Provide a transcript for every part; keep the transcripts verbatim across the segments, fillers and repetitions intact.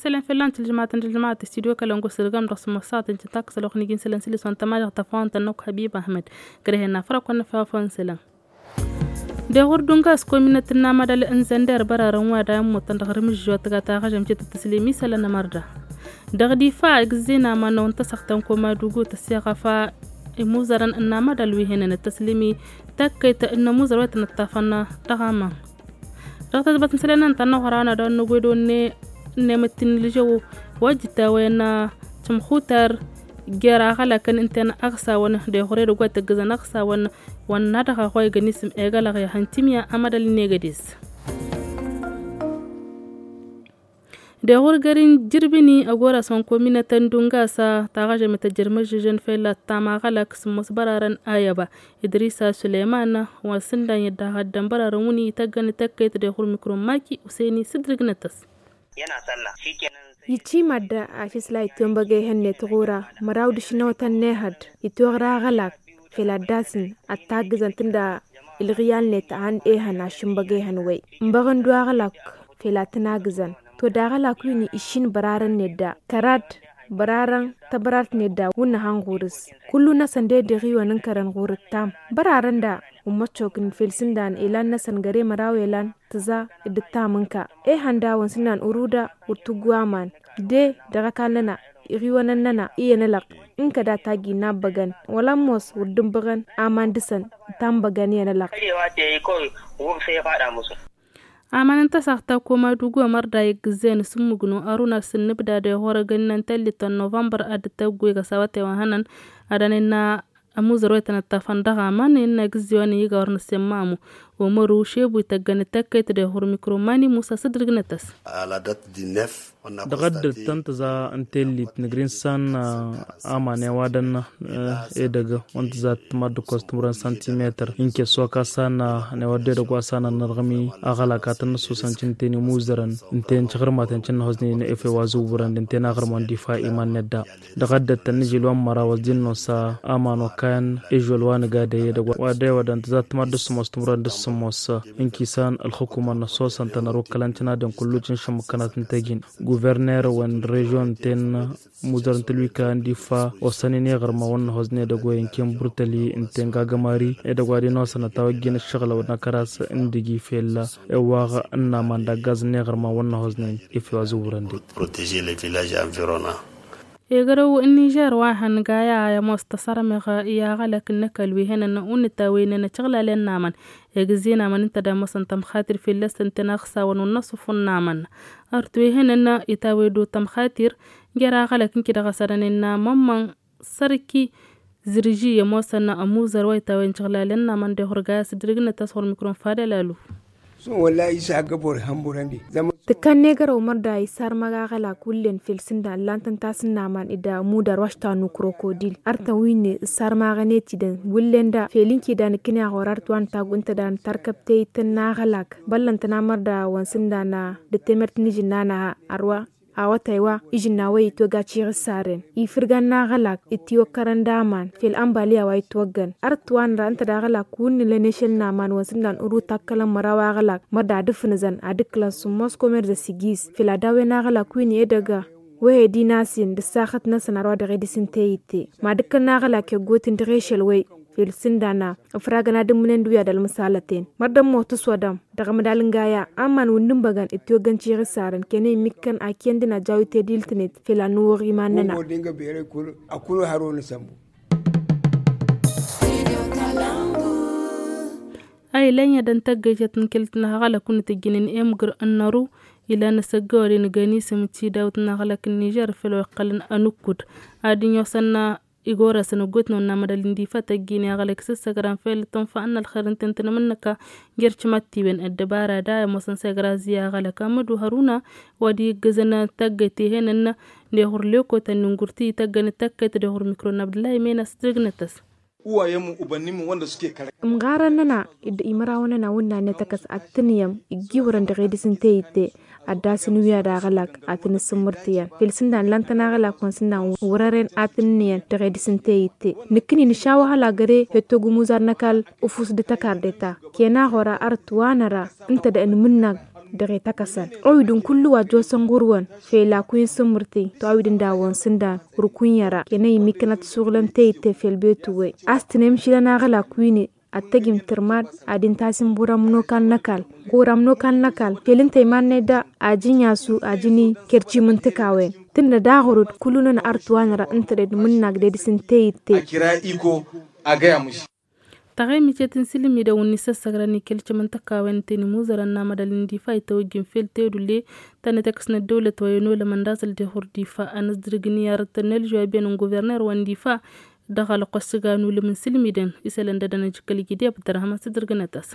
سلام في لانت الجماعة الجماعة استديو كلام قصر قام رسم مسات انت تاكس لو خنيجين سلام سلس وانت ما تفاهم تنوك حبيب أحمد كرهنا فرق وانا فافون سلام ده غردونغاس كومينة النامة دل انزان دير برا رموا دايم متندغرم الجوات غاتا غجم جيت التسليمي سلنا مرة دغدي فا اجزينا ما نو انتسختم كوما دوغو تسيغا فا موزران النامة دلوي هنا التسليمي تاكيت ان موزروات نتافنا دغاما رغتا تبات نسلنا انتنا غرانا دون نقودو ني نمتن الجو وجتا وين تمخوتر جرا غلا كان انتنا اغسا ون دي خوري دغوا تغزن اغسا ون ون نادغا خوي غنيسم ايغلا غي هانتيميا امدال نيغديس de horgarin jirbini agora son komina tandunga sa tagaje meta jirmaji jen fela tamagala kusmus bararan ayaba Idrisa Suleiman wa sindan yadda haddan bararan wuni ta gani takkaita da hur mikromaki Usaini Sidrignatas yana sallah shikenan yici madda afisla itombage henne tugura marawd shinawtan nehad itogra galak fela dasin attagizan tunda ilghiyal net an e hana shimbage hanwai mbagan duwa galak fela tanagizan to dagala kuni ishin bararan nedda karat bararan tabarat nedda wunna hanguris kullu na sande de riwanin karan gurtam bararan da ummachokin filsindan ilan na sangare marawelan taza idtaminka e handa wansinan uruda urtugwaman de daga kanana riwanan nana iyana lak inka da tagi na bagan wala mos wurdun bagan amandisan tambagan yana lak karewa ta yi kawai wuf sai ya fada musu amanan ta sakta kuma dugu marda yigzen sumugno aruna sinnibda de hora gannan tallitan November adta guiga sawate wahanan adanina amuzarwetana tafandaga man inna gizwani yiga warna semamu umaru shebu tagani takket de hor mikromani Musa Sidrignatas ala date du neuf دغد تنتزا انتلي نغرين سان امانه وادن ادغ وانتزا تمد كوستمران سنتيمتر انكي سوكا سان ne wadde da gwasana nargami agala katan su sancinteni muzaran inten chagirma tancin hozni ne efe wazu buran inten agarman difa iman nedda dagad tanjilwan mara wajinno sa amano kan ejolwan gade da wadde wadan tazat mad sumostumran dusmos inki san al hukuma nasosan tanaro kalantina dan kullucin shamkanatin tagin gouverneur wan region ten muzaran tilwika difa osanini garma wan hozne da goyen kem burtali inten gagamari e da gwadi no sana tawgin shagala wana karas indigi fella e waga anna manda gaz ne garma wan hozne ifi wazubrande protéger les villages environnants يقرأوا النيجر واحد جاية يا مستصر مغا يا غلك النكل وهنا نقول تاوينا نشغل لنا من يجزينا من انت دا مثلا تمخاطر في اللسن تناخسا ونصف النامن أرتوي هنا يتاويدو تمخاطر جرا غلك كده غسرنا إن ماما سركي زرجية موسنا أموزر ويتاوين شغل لنا من ده هرجاس درجنا تصور ميكروفون فادلالو so wallahi isa gabor hamburandi tikkan negar umar da isar magagala kullen filsin da lantan tasin naman ida mudar washtanu krokodil arta winne isar maganeti den wullenda felinki da nikina horar tuan tagunta dan tarkapte tan nagalak ballanta namar da wansin da na de temertni jinana arwa awataiwa ijinawe to gachi saren i firgan na galak itiyo karandaman fil ambaliya wa itwagan artwan ranta da galak kun le nation naman wasindan uru takkalan marawa galak mada dufnizan adikla sumos komer da sigis fil adawe na galak kun edaga wahe dinasin da sakhat na sanarwa da redisin tayite ma dukkan na galak ke gotin da reshel way fil sindana afragana dum munen duya dal misalaten madam motu swadam daga madalin gaya amman wundum bagan itiyo ganci risaran kene mikkan akiyan dina jawite diltnet fil anur imanana mo dinga bere kul akulu harona sambu ay lanya dan tagajet nkiltna gala kun tijinin emgr annaru ila nasagori ngani samti dawtna gala kin Niger fil qalin anukud adinyo sanna igora sanu gutno na madalindi fata gini agalek sagaran fel ton fa anal kharin tentana manaka gerch matti ben adbara da mosan sagara ziya agalaka madu haruna wadi gazana taggati henna de horleko tanungurti taggani takkati de hor mikro nabdlay mena strignatas uwayenmu ubanninmu wanda suke kare mgaran nana idda imara wana na wunna ne takas atniyam igiwran da gaidisin tayite addasin wiya da galak atin sumurtiyan filsindan lantana galak konsindan wuraren atniyan da gaidisin tayite nikini ni shawa hala gare hetto gumuzar nakal ufus de takardeta kena hora artwanara inta da minna dare takasan awidun kullu wa jo sangurwan fe la kuin sumurti to awidin da won sinda rukun yara kenai mikanat suglam te te fel betuwe astinem shilana gala kuini attagim tirmad adin tasim buram no kan nakal goram no kan nakal felin taymanne da ajinya su ajini kerci muntakawe tinda da horud kullunan artuwanara intred munnak de disinte te kira iko a gaya mushi tagay micetin silimi da wani sassagrani kelce mantakawen teni muzaran na madalin difa ita wajin fel tedule tane taksna dawlat wayno la mandasal de hordifa anas dirgini yartanel jwaben gouverneur wan difa دخل قصقانو لمن سلميدن يسالن ددنا جكلي جدي بدرهم سدرغناتاس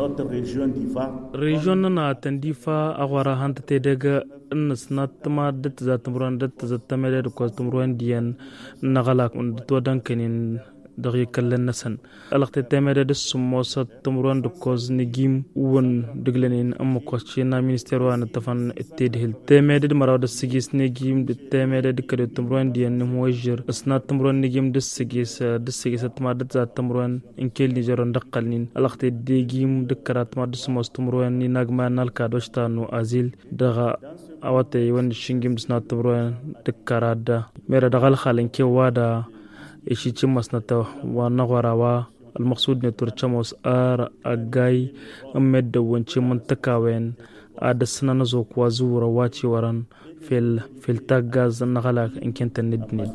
ريجون نا تنديفا اغورا هانت تيدغ نسنات ما دت ذات مران دت ذات ميد كو تمرون ديان نغلا تو دانكنين دغي كلن نسن الخت تمد دس موسى تمرون دكوز نجيم ون دغلنين ام كوتشينا مينستير وان تفن اتدهل تمد مراد سيجيس نجيم تمد دكد تمرون ديان موجر اسنا تمرون نجيم دس سيجيس دس سيجيس تماد ذات تمرون انكل نيجرون دقلنين الخت ديجيم دكرات ما دس موس تمرون ني نغما نالكادوشتانو ازيل دغا awate wan shingim sna tmroen dikkarada mera dagal khalen ke wada ishi chimas nata wa nagwarawa المقصود نتور تشموس ار اغاي امد ونچ منتكاوين ادسنا نزو كوازور واتي وران في في التاغاز نغلا ان كنت ندند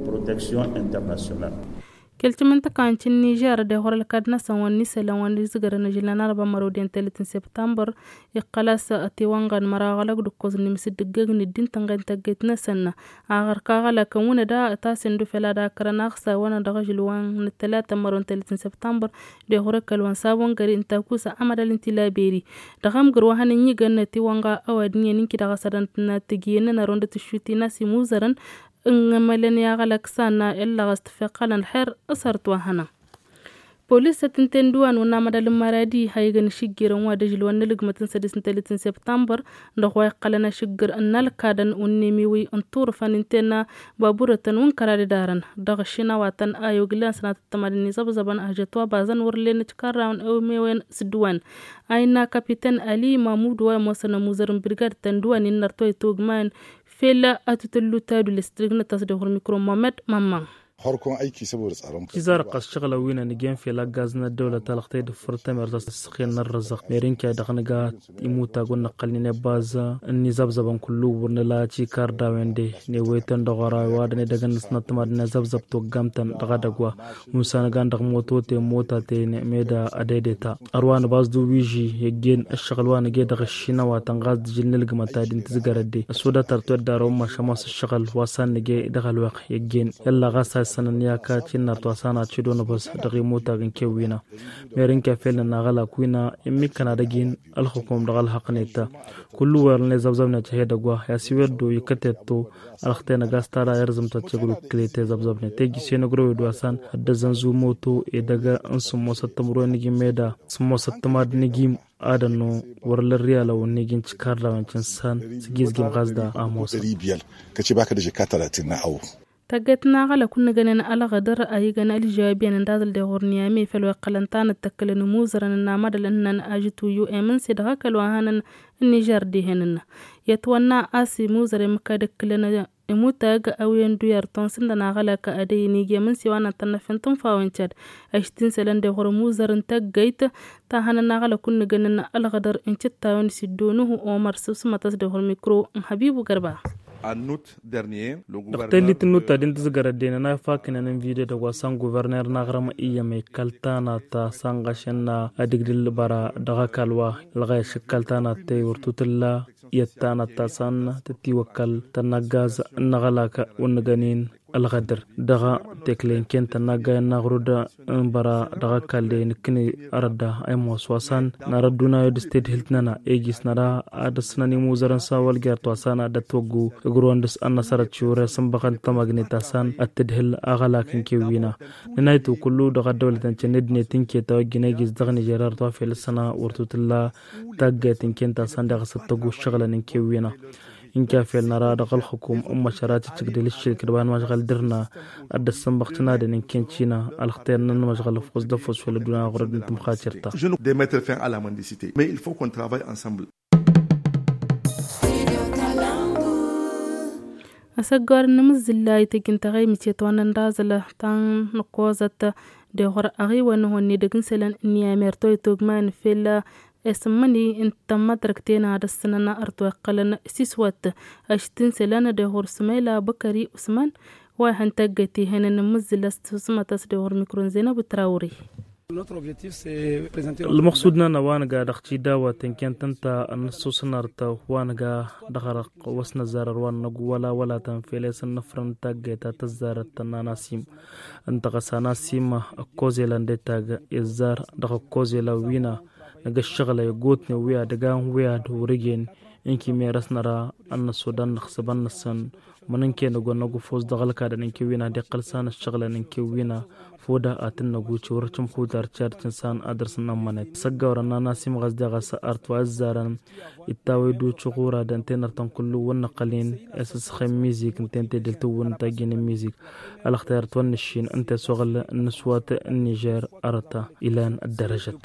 كلت منطقة عن النيجر ده هو الكادنا سوان نسلا وان رزقر نجلنا ربع مرودين تلتين سبتمبر يقلاس اتيوانغان مراغلق دكوز نمسد دقاق ندين تنغان تاقيتنا سنة اغر كاغلا كمون دا تاسن دو فلا دا كرناغسا وانا دغجل وان نتلاتة مرون تلتين سبتمبر ده هو الكالوان ساوان غري انتاكوسا عمد الانتلابيري دغام غروهان نيغان تيوانغا اوادنيا نينكي دغسادان تناتيجينا نروند تشوتي ناسي موزران انغمالن ياغلق سانا إلا غستفقالا الحر أسرت وهنا بوليس تنتندوان ونامد المرادي هايغن شجير وادجل ونلق متن سدس نتلتين سبتمبر نخوي قلنا شجر النالكادن ونميوي انطور فاننتنا بابورة ونكرار دارن دغشنا واتن آيو غلان سنة التمارين زب زبان أجتوا بازن ورلين تكارراون أو ميوين سدوان أينا كابتن علي محمود وموسنا موزرن برغار تندوان النرتوي توغمان فيلا أتتلو تادو لسترغن تصدقوا الميكرو محمد مامان harkon aiki saboda tsaron kizar qas shaqala wina nigen fi la gazna dawla talaqtay dufurta mertas saqin الرزق ميرينكا دغنغا يموتا غن قلني باza اني زبزبن كله ورنلا چي كار داوندي ني ويتن دغرا وادني دغن سنت مادنا زبزب تو غامتن دغدغوا موسان غان دغ موتو تي موتا تي ميدا اديدتا اروان باز دو ويجي يجين الشغل وانا جي دغ شينا واتن غاز جلن لغمتا دين تزغردي اسودا ترتو دارو ما شماس الشغل واسان جي دغ الوق يجين يلا غاس sananiya ka cinna to sana cido na bas da mota gan kewina merin ka fel na gala kuina immi kana dagin al hukum da gal haqneta kullu war ne zabzab na ce da gwa ya siwer do yikate to al khtena gastara yarzum ta ce gru klete zabzab ne te gi sene gro do asan da zanzu moto e daga an sumo satamro ni gi meda sumo satama ni gi adano warla riyala wonni gin cikar da wancin san sigis gim gazda amos ribiyal kace baka da jikka talatin na awo تجتنا على كنا جننا على غدر أي جنا الجوابين نداد الدهورنيا مي فلو قلنتان التكل نموزر النامد لأن أجتو يو أمن سدها كلوهان النيجر دهننا يتوانا أسي موزر مكادك لنا إموتاج أو يندو يرتون سندنا على كأدي نيجي من سوانا تنفنتم فاونشاد أشتين سلند دهور موزر انتاج جيت تهنا على كنا جننا على غدر إنشت تاون سدونه عمر سوسمة تصدهور ميكرو حبيب وقربا En août dernier, le gouvernement Daqtali tinu tadin tizgaradena na fakina nan video da wasan gouverneur na grama iya mai kaltana ta sangashanna adigdil bara daga kalwa laga shikaltana te wurtutilla yattana ta sanna tatiwakal tanagaz nagalaka unganin الغدر دغا تكلين كنت ناغا نغرودا برا دغا كالدي نكني أردا أي موسواسان نردونا يدستيد هلتنا إيجيس نرا أدسناني موزران ساوال جارتواسانا دتوغو غرواندس أنا سارت شورا سنبغان تماغني تاسان أتدهل أغلاكن كيوينا ننايتو كلو دغا دولة تنشندني تنكي توجينا جيز دغني جرار توافي لسنا ورتوتلا تاقا تنكين تاسان دغا ستوغو شغلا نكيوينا إن كافل نرى دخل حكوم أم شرات تقدر الشركة كربان مشغل درنا أدرسن بختنا دين كنشينا الختيرنا مشغل فوز دفوز في الدنيا غرد نتم خاطرتا. Je ne peux pas mettre fin à la mendicité, mais il faut qu'on travaille ensemble. أسجار نمزلا يتجن تغي متيتوانا ندازلا تان نقوزة دهور أغي وانه ندقن سلان إني أميرتوي توغمان في اسمني انت مدركتين هذا السنة أرتوى قلنا سيسوات أشتين سلان دهور سميلا بكري أسمان وهن تجتي هنا نمزلا استسمة تسدهور ميكرون زينب التراوري. المقصودنا نوانا قاعد اختيدا وتنكين تنتا النصوص نارتا وانا قاعد دخرق وسنا زارر وانا ولا ولا تنفيليس النفرن تاقيتا تزارت تناناسيم انت غساناسيم كوزيلا نديتا يزار دخل كوزيلا وينا نقا الشغلة يقوتني ويا دقان ويا دوريجين إنكي ميرس نرى أن السودان نخصبان نسان مننكي نقول نقو فوز دغلقا دا ننكي وينا دي قلسان الشغلة ننكي وينا فودا آتن نقو چورچم خودار چار چنسان آدرسن نمانت سقا ورنا ناسي مغزدي غاسا أرتو عزارن اتاوي دو چغورا دانتين ارتن كلو ونقلين اساس خيم ميزيك انتين تدلتو ونتاقين ميزيك الاختيار تونشين انت سوغل النسوات النيجير أرتا إلان الدرجات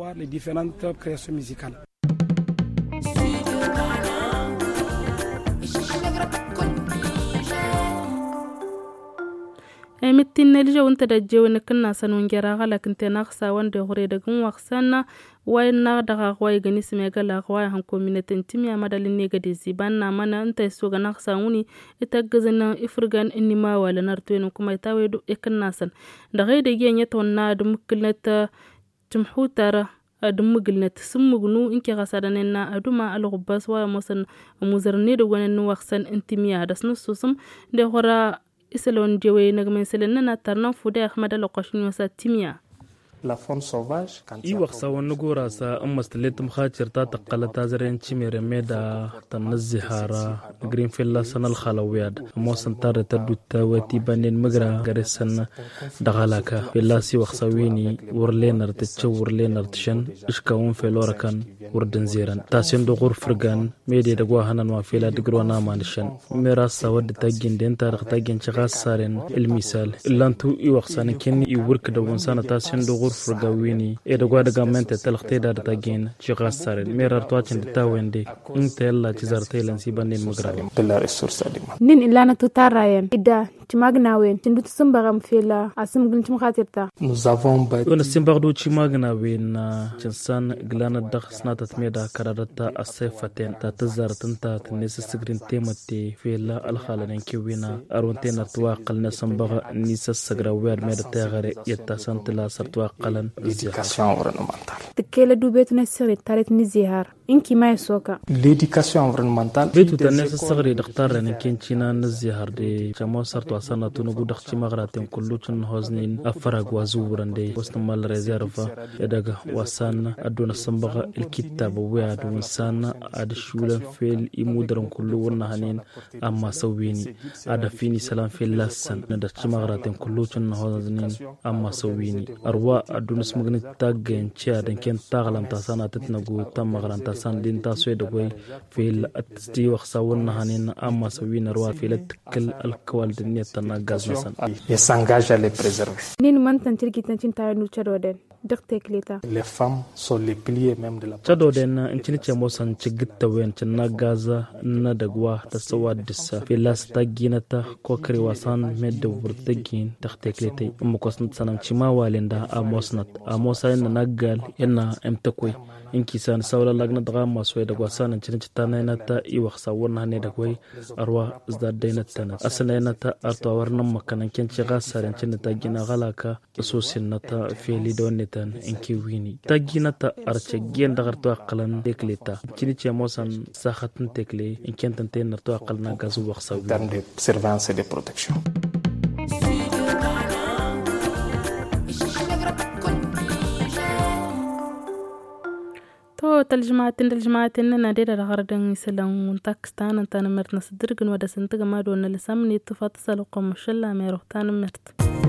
متين نلجا وانت دجو نكنا سنون جراغا لكن تناقصا وان دي غوري دقن وقسانا وين نغدغا غواي غني سميغا غواي هن كومينيتين تيميا مدالين نيغا دي زيبان مانا انت يسوغا ناقصا وني اتاقزنا افرغان اني ما والا نارتوين كما يتاوي دو اكنا سن دغاي دي نيتون ناد مكلنت تمحوتارا دمغلنت سمغنو انكي غساداننا ادوما الغباس ويا موسن موزرني دو ونن وقسان انتيميا داس نصوصم دي غورا iselon jewe nagmen selena na tarnan fude ahmad al-qashni wasa timia la faune sauvage i waqsa wan nugura sa ammastalet mkhatir ta taqala tazaren chimere meda tanzihara green filla sanal khalawiyad mosan tar tadutta wati banen magra garesan dagalaka billa si waqsa wini wurlenar tchu wurlenar tshan iskawun felorakan wurden ziran tasin do gur furgan mede da gwa hanan wa fila digrona manishan mera sawad tagin den tar tagin chagas saren el misal illantu i waqsan ken i wurk da wonsana tasin do gur فرغاويني ادغوا دغامنت تلختيدا دتاجين شيغا سارن ميرار تواتين تاويندي انت يلا تزارتي لنسي بنين مغراوي بلا ريسورس اديما نين الا نتوتاراين ادا تماغناوين تندوت سمبرام فيلا اسم غنتم خاطرتا nous avons battu ون سمبردو تشماغناوين جنسان غلانا دخسنا تتميدا كرادتا اسفتين تتزارتن تا تنس سغرين تيمتي فيلا الخالن كيوينا ارونتين ارتواقل نسمبغ نيس سغراوير ميدا تاغري يتاسن تلا سرتواقل l'éducation environnementale. تكيلا دوبيت نسري تاريت نزيهار إنكي ما يسوكا l'éducation environnementale بيتو تنس الصغري دختار ان كنتينا نزيهار دي جامو سرتوا سنه تنغو دختي مغراتين كلو تن هوزنين افرغ وازورن دي وستمال ريزيرفا يدغ وسان ادونا سمبغ الكتاب وياد وسان اد شولا فيل يمودرن كلو ونهانين اما سويني اد فيني سلام في لسن ندختي مغراتين كلو تن هوزنين اما سويني arwa adunus magni taggen chiaden ken tagalam ta sana tetnagu tam magran ta san din ta swed goy fil atti waqsa wonna hanin amma sawina arwa fil tkal alkwal dinni tanna gazmasan et s'engage à les préserver. نين من تنتركي تنتين تاينو تشادودن دقتك ليتا Les femmes sont les piliers même de la chadoden intini chemo san chigitta wen chinna gaza na dagwa ta sawadissa filas taginata kokri wasan medde wurtagin taqteklete umukosnat sanam chima walenda amosnat amosa en nagal ena emtakoi inki san sawla lagna daga maswe dagwa san intini chitana nata i waqsa wonna ne dagwai arwa zdadainat tanat asnainata arto warna makanan ken chiga saren chinna tagina galaka ususinata fili donetan inki wini taginata arche gen dagarto aqalan tekleta chini chemosan saxatn tekle inkentan tenarto aqalna gazu waqsa terme de surveillance et de protection. تو تلجماتين تلجماتين نادير الغردن يسلم تاكستان انت نمرت نصدرقن ودا سنتق ما دون لسامني تفاتصل قوم شلا ميروتان مرت